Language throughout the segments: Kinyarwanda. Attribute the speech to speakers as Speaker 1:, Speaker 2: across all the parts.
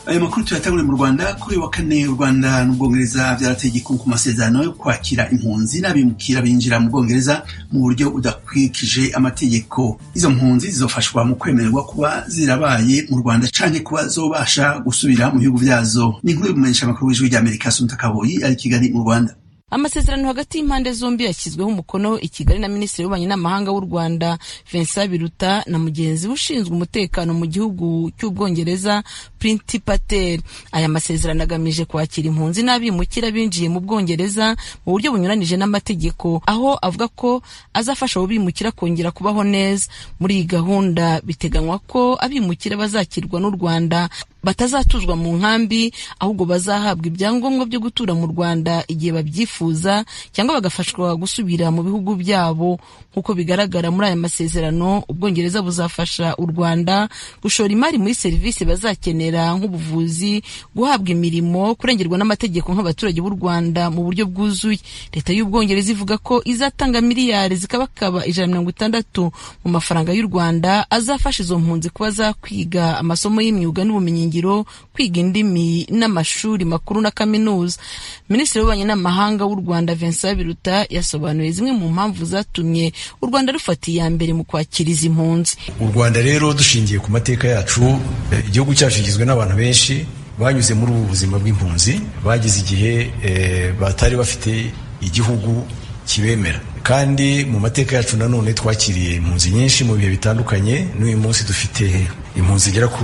Speaker 1: Aya makuru tuyatangure mu Rwanda. Kuri wa kane u Rwanda n'Ubwongereza vyarateye igikumwe ku masezerano yo kwakira impunzi n'abimukira binjira mu Bwongereza mu buryo budakwikije amategeko. Izo mpunzi zizofashwa mu kwemererwa kuba zirabaye mu Rwanda canke kuba zobasha gusubira mu bihugu vyazo. Ni inkuru y'umumenyesha makuru w'ijwi ry'Amerika Assumpta Kaboyi ari Kigali mu Rwanda.
Speaker 2: Amasezerano hagati y'impande zombi yashyizweho umukono i Kigali na Minisitiri w'Ububanyi n'Amahanga w'u Rwanda Vincent Biruta na mugenzi ushinzwe umutekano mu gihugu cy'Ubwongereza Priti Patel. Aya masezerano agamije kwakira impunzi n'abimukira binjiye mu Bwongereza mu buryo bunyuranije n'amategeko, aho avuga ko azafasha abo bimukira kongera kubaho neza. Muri iyi gahunda biteganywa ko abimukira bazakirwa n'u Rwanda batazatuzwa mu nkambi, ahubwo bazahabwa ibyangombwa byo gutura mu Rwanda igihe babyifuza cyangwa bagafashwa gusubira mu bihugu byabo. Nk'uko bigaragara muri aya masezerano, Ubwongereza buzafasha u Rwanda gushora imari muri serivisi bazakenera nk'ubuvuzi, guhabwa imirimo, kurengerwa n'amategeko nk'abaturage b'u Rwanda mu buryo bwuzuye. Leta y'Ubwongereza ivuga ko izatanga miliyari zikabakaba 160 mu mafaranga y'u Rwanda azafasha izo mpunzi kuba zakwiga amasomo y'imyuga n'ubumenyingiro, kwiga indimi n'amashuri makuru na kaminuza. Minisitiri w'Ububanyi n'Amahanga w'u Rwanda Vincent Biruta yasobanuye zimwe mu mpamvu zatumye u Rwanda rufata iya mbere mu kwakira izi mpunzi.
Speaker 3: U Rwanda rero dushingiye ku mateka yacu, igihugu cyacu kigizwe n'abantu benshi banyuze muri ubu buzima bw'impunzi, bagize igihe batari bafite igihugu kibemera. Kandi mu mateka yacu nanone twakiriye impunzi nyinshi mu bihe bitandukanye, n'uyu munsi dufite impunzi zigera ku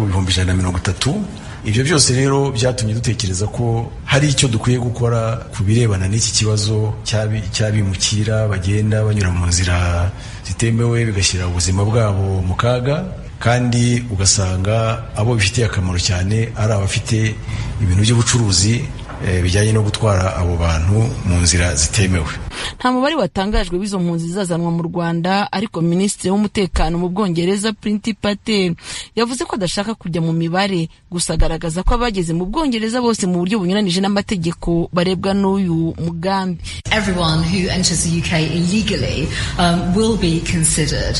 Speaker 3: 130. Ibyo byose rero byatumye dutekereza ko hari icyo dukwiye gukora ku birebana n'iki kibazo cy'abimukira bagenda banyura mu nzira zitemewe, bigashyira ubuzima bwabo mu kaga, kandi ugasanga abo bifitiye akamaro cyane ari abafite ibintu by'ubucuruzi bijyanye no gutwara abo bantu mu nzira zitemewe.
Speaker 2: Nta mubare watangajwe w'izo mpunzi zazanwa mu Rwanda, ariko Minisitiri w'Umutekano mu Bwongereza Priti Patel yavuze ko adashaka kujya mu mibare, gusa agaragaza ko abageze mu Bwongereza bose mu buryo bunyuranije n'amategeko barebwa n'uyu mugambi.
Speaker 4: Everyone who enters the UK illegally will be considered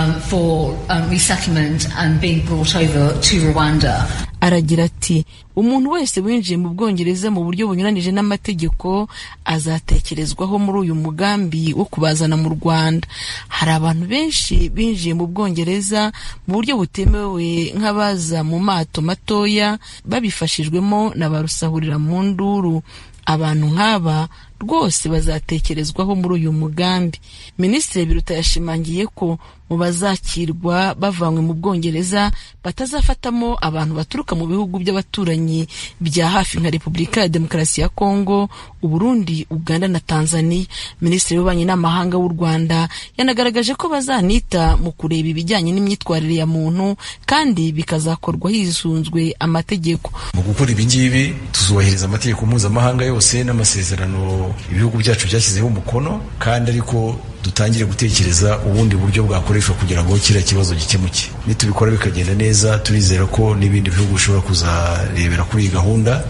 Speaker 4: for resettlement and being brought over to Rwanda.
Speaker 2: Aragira ati, umuntu wese winjiye mu Bwongereza mu buryo bunyuranije n'amategeko azatekerezwaho muri uyu mugambi wo kubazana mu Rwanda. Hari abantu benshi binjiye mu Bwongereza mu buryo butemewe nk'abaza mu mato matoya babifashijwemo na barusahurira mu nduru. Abantu nk'aba rwose bazatekerezwaho muri uyu mugambi. Minisitiri Biruta yashimangiye ko mu bazakirwa bavanywe mu Bwongereza batazafatamo abantu baturuka mu bihugu by'abaturanyi bya hafi nka Repubulika ya Demokarasi ya Kongo, Uburundi, Uganda na Tanzania. Minisitiri w'Ububanyi n'Amahanga w'u Rwanda yanagaragaje ko bazanita mu kureba ibijyanye n'imyitwarire ya muntu, kandi bikazakorwa hisunzwe amategeko.
Speaker 3: Mu gukora ibi ngibi tuzubahiriza amategeko mpuzamahanga yose n'amasezerano ibihugu byacu byashyizeho umukono, kandi ariko dutangire gutekereza ubundi buryo bwakoreshwa kugira ngo kiriya kibazo gikemuke. Nitubikora bikagenda neza, turizera ko n'ibindi bihugu bishobora kuzarebera kuri iyi gahunda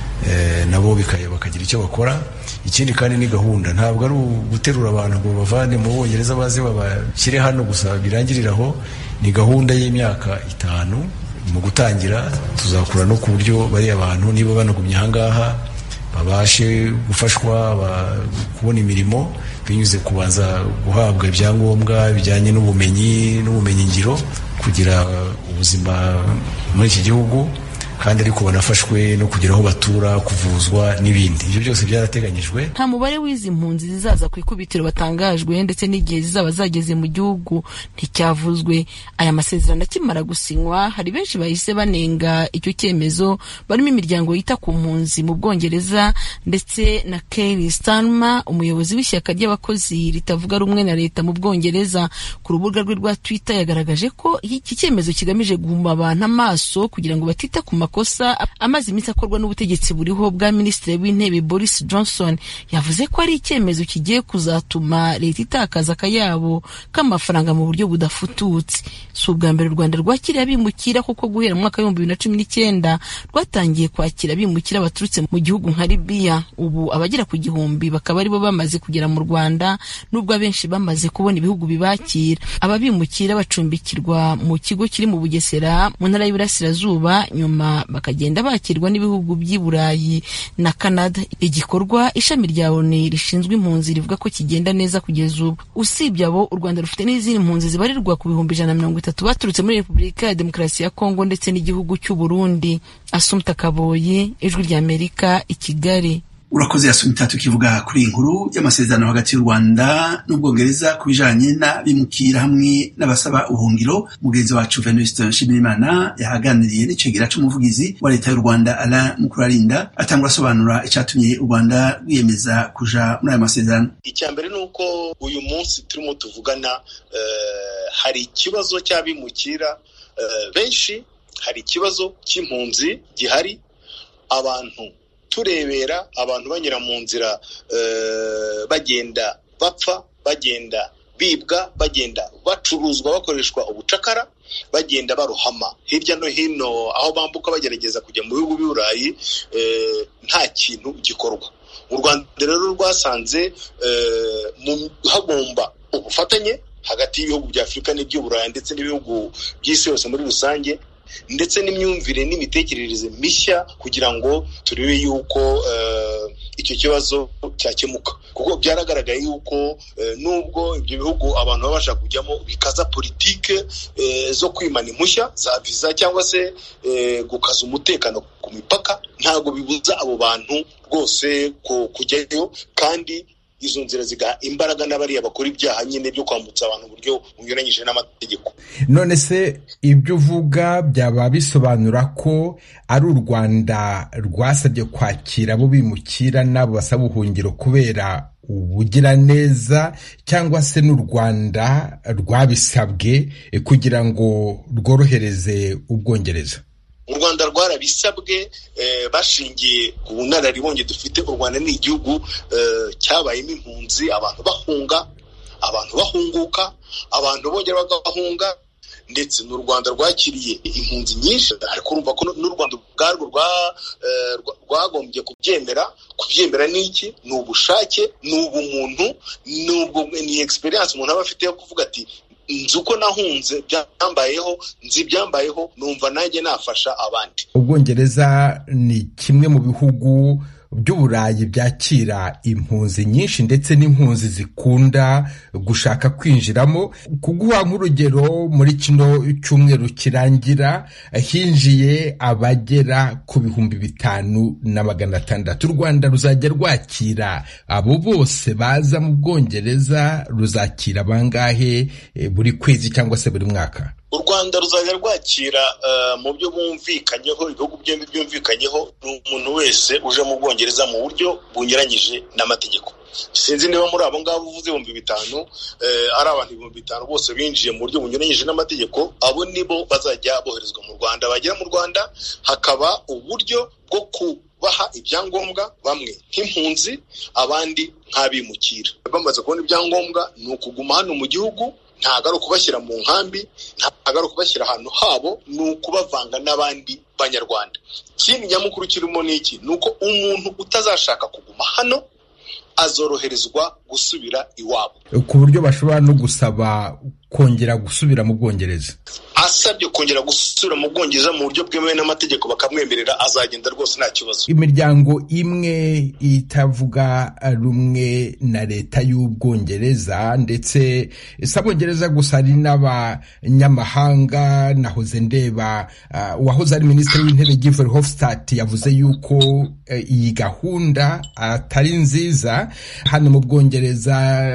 Speaker 3: nabo bakagira icyo bakora. Ikindi kandi ni gahunda, ntabwo ari guterura abantu ngo bavane mu Bwongereza baze babashyire hano gusa birangiriraho. Ni gahunda y'imyaka 5. Mu gutangira tuzakura no ku buryo bari abantu niba banagumye ahangaha babashe gufashwa kubona imirimo binyuze kubanza guhabwa ibyangombwa bijyanye n'ubumenyi ngiro kugira ubuzima muri iki gihugu, kandi ariko banafashwe no kugira aho batura, kuvuzwa n'ibindi. Ibyo byose byarateganyijwe.
Speaker 2: Nta mubare w'izi mpunzi zizaza ku ikubitiro batangajwe, ndetse n'igihe zizaba zageze mu gihugu nticyavuzwe. Aya masezerano akimara gusinywa, hari benshi bahise banenga icyo cyemezo, barimo imiryango yita ku mpunzi mu Bwongereza ndetse na Keir Starmer, umuyobozi w'ishyaka ry'abakozi ritavuga rumwe na leta mu Bwongereza. Ku rubuga rwe rwa Twitter yagaragaje ko iki cyemezo kigamije guhuma abantu amaso kugira ngo batita ku makosa amaze iminsi akorwa n'ubutegetsi buriho bwa Minisitiri w'Intebe Boris Johnson. Yavuze ko ari icyemezo kigiye kuzatuma leta itakaza akayabo k'amafaranga mu buryo budafututse. Si ubwa mbere u Rwanda rwakira abimukira, kuko guhera mu mwaka wa 2019 rwatangiye kwakira abimukira baturutse mu gihugu nka Libya. Ubu abagera ku 1000 bakaba aribo bamaze kugera mu Rwanda, nubwo abenshi bamaze kubona ibihugu bibakira. Aba bimukira bacumbikirwa mu kigo kiri mu Bugesera mu ntara y'Iburasirazuba, nyuma nyuma bakagenda bakirwa n'ibihugu by'i Burayi na Canada. Igikorwa ishami rya ONU rishinzwe impunzi rivuga ko kigenda neza kugeza ubu. Usibye abo, u Rwanda rufite n'izindi mpunzi zibarirwa ku 130 baturutse muri Repubulika ya Demokarasi ya Kongo ndetse n'igihugu cy'u Burundi. Assumpta Kaboyi, Ijwi rya Amerika, i Kigali.
Speaker 1: Urakoze Assumpta. Tukivuga kuri inkuru y'amasezerano hagati y'u Rwanda n'Ubwongereza kubijanye n'abimukira hamwe n'abasaba ubuhungiro, mugenzi wacu Venuste Nshimirimana yahaganiriye n'icegera c'umuvugizi wa leta y'u Rwanda Alain Mukurarinda atangura asobanura icatumye u Rwanda rwiyemeza kuja muri ayo masezerano.
Speaker 5: Icyambere nuko uyu munsi turimo tuvugana hari ikibazo cy'abimukira benshi, hari ikibazo cy'impunzi gihari, abantu turebera abantu banyura mu nzira bagenda bapfa, bagenda bibwa, bagenda bacuruzwa bakoreshwa ubucakara, bagenda barohama hirya no hino aho bambuka bagerageza kujya mu bihugu by'Uburayi, nta kintu gikorwa. U Rwanda rero rwasanze hagomba ubufatanye hagati y'ibihugu bya Afurika n'iby'Uburayi ndetse n'ibihugu by'isi yose muri rusange, ndetse n'imyumvire n'imitekerereze mishya kugira ngo turebe yuko icyo kibazo cyakemuka, kuko byaragaragaye yuko nubwo ibyo bihugu abantu babasha kujyamo bikaza politike zo kwimana impushya za visa cyangwa se gukaza umutekano ku mipaka, ntabwo bibuza abo bantu rwose kujyayo, kandi izo nzira zigaha imbaraga n'abariya bakora ibyaha nyine byo kwambutsa abantu uburyo bunyuranyije n'amategeko.
Speaker 6: None se ibyo uvuga byaba bisobanura ko ari u Rwanda rwasabye kwakira abo bimukira n'abo basaba ubuhungiro kubera ubugiraneza, cyangwa se n'u Rwanda rwabisabwe kugira ngo rworohereze Ubwongereza?
Speaker 5: U Rwanda rwarabisabwe bashingiye ku bunararibonye dufite. U Rwanda ni igihugu cyabayemo impunzi, abantu bahunga, abantu bahunguka, abantu bongera bagahunga, ndetse n'u Rwanda rwakiriye impunzi nyinshi, ariko urumva ko n'u Rwanda ubwarwo rwagombye kubyemera n'iki, ni ubushake, ni ubumuntu, ni experience umuntu aba afite yo kuvuga ati nzi uko nahunze byambayeho, nzi byambayeho, numva nanjye nafasha abandi.
Speaker 6: Ubwongereza ni kimwe mu bihugu by'Uburayi byakira impunzi nyinshi ndetse n'impunzi zikunda gushaka kwinjiramo. Kuguha nk'urugero, muri kino cyumweru kirangira hinjiye abagera ku 5,600. U Rwanda ruzajya rwakira abo bose baza mu Bwongereza, ruzakira bangahe buri kwezi cyangwa se buri mwaka?
Speaker 5: U Rwanda ruzajya rwakira mu byo bumvikanyeho, ibihugu byombi byumvikanyeho, umuntu wese uje mu Bwongereza mu buryo bunyuranyije n'amategeko. Sinzi niba muri abo ngabo uvuze 5,000 ari abantu 5,000 bose binjiye mu buryo bunyuranyije n'amategeko, abo nibo bazajya boherezwa mu Rwanda. Bagera mu Rwanda hakaba uburyo bwo kubaha ibyangombwa, bamwe nk'impunzi, abandi nk'abimukira. Bamaze kubona ibyangombwa ni ukuguma hano mu gihugu, ntabwo ari ukubashyira mu nkambi, ntabwo ari ukubashyira ahantu habo, ni ukubavanga n'abandi banyarwanda. Ikindi nyamukuru kirimo ni iki, ni uko umuntu utazashaka kuguma hano azoroherezwa gusubira iwabo,
Speaker 6: ku buryo bashobora no gusaba kongera gusubira mu Bwongereza.
Speaker 5: Asabye kongera gusubira mu Bwongereza mu buryo bwemewe n'amategeko bakamwemerera, azagenda rwose nta kibazo.
Speaker 6: Imiryango imwe itavuga rumwe na leta y'Ubwongereza, ndetse si Abongereza gusa, hari n'abanyamahanga. Nahoze ndeba uwahoze ari minisitiri w'intebe Guy Verhofstadt yavuze yuko iyi gahunda atari nziza. Hano mu Bwongereza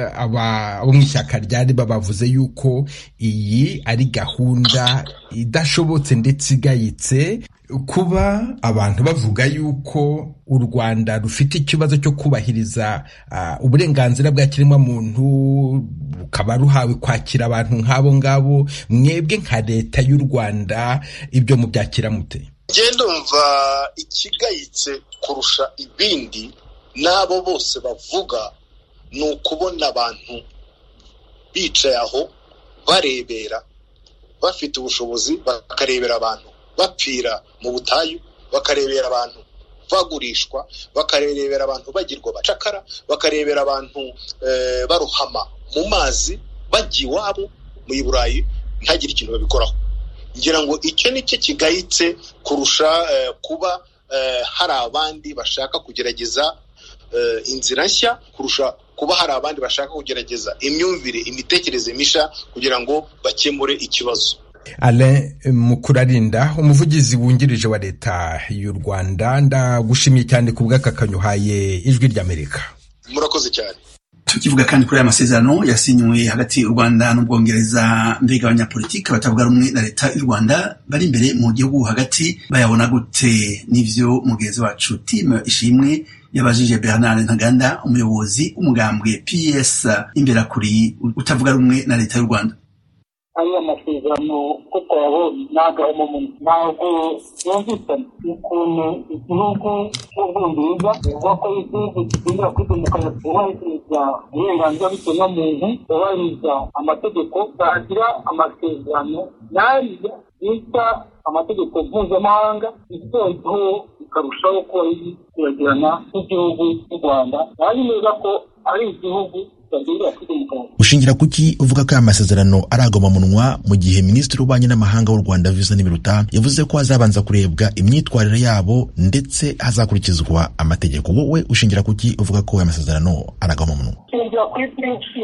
Speaker 6: abo mu ishyaka ryari bavuze yuko iyi ari gahunda idashobotse ndetse igayitse. Kuba abantu bavuga yuko u Rwanda rufite ikibazo cyo kubahiriza uburenganzira bwa kiremwamuntu, rukaba ruhawe kwakira abantu nk'abo ngabo, mwebwe nka leta y'u Rwanda ibyo mubyakira mute?
Speaker 5: Ndumva ikigayitse kurusha ibindi n'abo bose bavuga ni ukubona abantu bicaye aho barebera, bafite ubushobozi, bakarebera abantu bapfira mu butayu, bakarebera abantu bagurishwa, bakarebera abantu bagirwa bacakara, bakarebera abantu baruhama mu mazi, bajya iwabo mu Burayi ntagire ikintu babikoraho. ngira ngo icyo nicyo kigayitse kurusha kuba hari abandi bashaka kugerageza inzira nshya, kurusha kuba hari abandi bashaka kugerageza imyumvire, imitekerereze misha kugira ngo bakemure ikibazo.
Speaker 6: Alain Mukurarinda, umuvugizi wungirije wa leta y'u Rwanda, ndagushimiye cyane ku bw'akakanyo uhaye Ijwi ry'Amerika.
Speaker 5: Murakoze cyane.
Speaker 1: Tukivuga kandi kuri aya masezerano yasinywe hagati y'u Rwanda n'Ubwongereza, mbega abanyapolitiki batavuga rumwe na leta y'u Rwanda bari imbere mu gihugu hagati bayabona gute? N'ivyo mugenzi wacu Tim Ishimwe yabajije Bernard Ntaganda, umuyobozi w'umugambwe PS Imberakuri utavuga rumwe na leta y'u Rwanda.
Speaker 7: Aya masezerano ko twabonye ntabwo yumvikana ukuntu igihugu cy'Ubwongereza bivuga ko igihugu kigendera kuri demokarasi, kubahiriza uburenganzira bw'ikiremwamuntu, kubahiriza amategeko, bagira amasezerano n'ariya bita amategeko mpuzamahanga, itondeho bikarushaho kuba biragirana n'igihugu cy'u Rwanda. Nari neza ko ari igihugu
Speaker 8: ushingira kuki uvuga ko aya masezerano aragoma munwa mu gihe Minisitiri w'Ububanyi n'Amahanga w'u Rwanda Vincent Biruta yavuze ko hazabanza kurebwa imyitwarire yabo ndetse hazakurikizwa amategeko? Wowe ushingira kuki uvuga ko aya masezerano aragoma munwa?
Speaker 7: Ushingira kuri byinshi,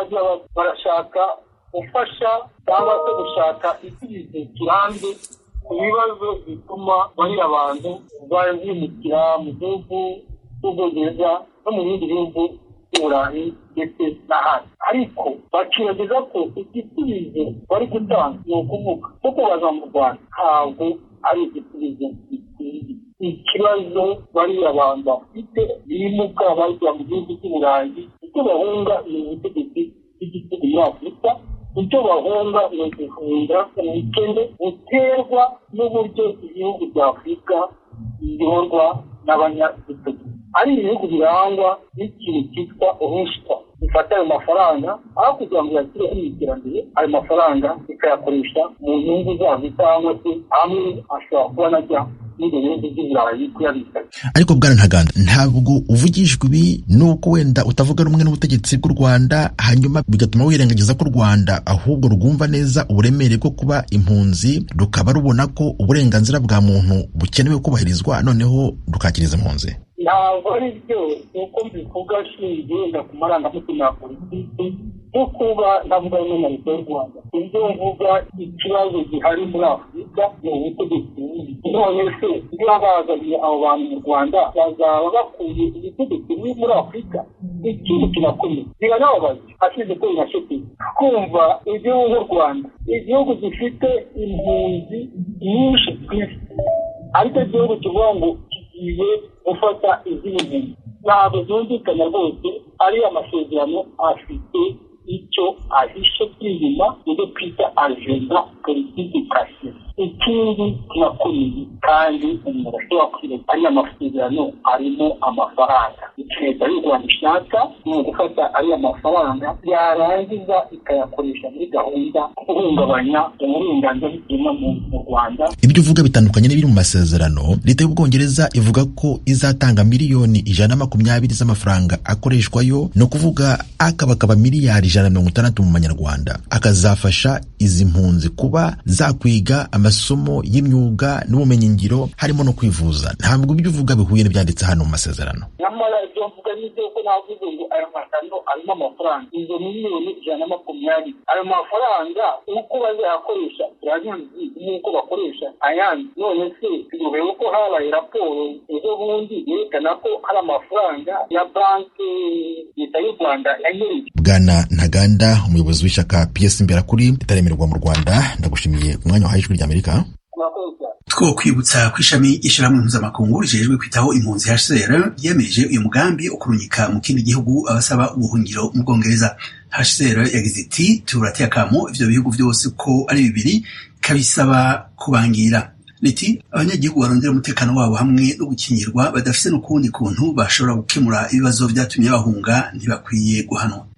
Speaker 7: barashaka gufasha cyangwa se gushaka igisubizo kirambye ku bibazo bituma bari abantu bimukira mu gihugu cy'Ubwongereza no mu bindi bihugu Burayi ndetse n'ahandi, ariko bakirageza ko igisubizo bari gutanga ni ukuvuga ko kubaza mu Rwanda ntabwo ari igisubizo gikwiye. Ikibazo bari abantu bafite bimuka bajya mu gihugu cy'Uburayi, icyo bahunga ni ubutegetsi bw'igihugu muri Afurika, icyo bahunga ni uguhunga ubukene buterwa n'uburyo ibihugu bya Afurika biyoborwa n'abanyagitugu. Ari ibihugu birangwa n'ikintu cyitwa urushwa, bifata ayo mafaranga aho kugira ngo yashyire mu iterambere, ayo mafaranga bikayakoresha mu nyungu zabo cyangwa se amwe ashobora kuba najya n'ibyo bihugu by'Iburayi kuyabika.
Speaker 8: Ariko Bwana Ntaganda, ntabwo uvugishwa ibi nuko wenda utavuga rumwe n'ubutegetsi bw'u Rwanda hanyuma bigatuma wirengagiza ko u Rwanda ahubwo rwumva neza uburemere bwo kuba impunzi, rukaba rubona ko uburenganzira bwa muntu bukenewe kubahirizwa, noneho rukakiriza impunzi?
Speaker 7: Ntabwo ari byo uko mbivuga, shingiye wenda ku marangamutima ya politiki yo kuba ndavuga rumwe na leta y'u Rwanda. Ibyo mvuga ikibazo gihari muri Afurika ni ubutegetsi bubi. None se iyo bazanye abo bantu mu Rwanda bazaba bakuye ubutegetsi bubi muri Afurika? Ikintu kinakomeye biranababaje, hashize ko binasheteye kumva igihugu nk'u Rwanda, igihugu gifite impunzi nyinshi ku isi, ariko igihugu kivuga ngo kigiye gufata izindi. Ntabwo byumvikana rwose. Ari amasezerano afite icyo ahishe inyuma, ibyo twita agenda politiki kase. Ikindi kinakomeye kandi umuntu ashobora kwibaza, ari amasezerano arimo amafaranga. Leta y'u Rwanda ishaka ni ugufata ari amafaranga yarangiza ikayakoresha muri gahunda guhungabanya uburenganzira bw'ikiremwamuntu mu Rwanda.
Speaker 8: Ibyo uvuga bitandukanye n'ibiri mu masezerano. Leta y'Ubwongereza ivuga ko izatanga miliyoni 120 z'amafaranga akoreshwayo, no kuvuga akabakaba miliyari 160 mu manyarwanda, akazafasha izi mpunzi kuba zakwiga amasomo y'imyuga n'ubumenyingiro harimo no kwivuza. Ntabwo ibyo uvuga bihuye n'ibyanditse hano mu masezerano.
Speaker 7: Nyamara ibyo mvuga ni byo ko navuze ngo ayo masezerano arimo amafaranga, izo miliyoni 120. Ayo mafaranga uko bazayakoresha turabizi, nk'uko bakoresha ayandi. None se tuyobewe uko habaye raporo ejo bundi yerekana ko hari amafaranga ya banki leta y'u Rwanda yanyereje.
Speaker 8: Bwana Ntaganda, umuyobozi w'ishyaka PS Imberakuri ritaremerwa mu Rwanda, ndagushimiye umwanya wahaye Ijwi ry'Amerika.
Speaker 1: Two kwibutsa ku ishami ishyirahamwe mpuzamakungu rijejwe kwitaho impunzi HCR yemeje uyu mugambi wo kurunyika mu kindi gihugu abasaba ubuhungiro mu Bwongereza. HCR yagize iti turateye akamo ivyo bihugu byose ko ari bibiri kabisaba kubangira. Liti abanyagihugu barondera umutekano wabo hamwe no gukingirwa badafise n'ukundi kuntu bashobora gukemura ibibazo byatumye bahunga ntibakwiye guhanwa.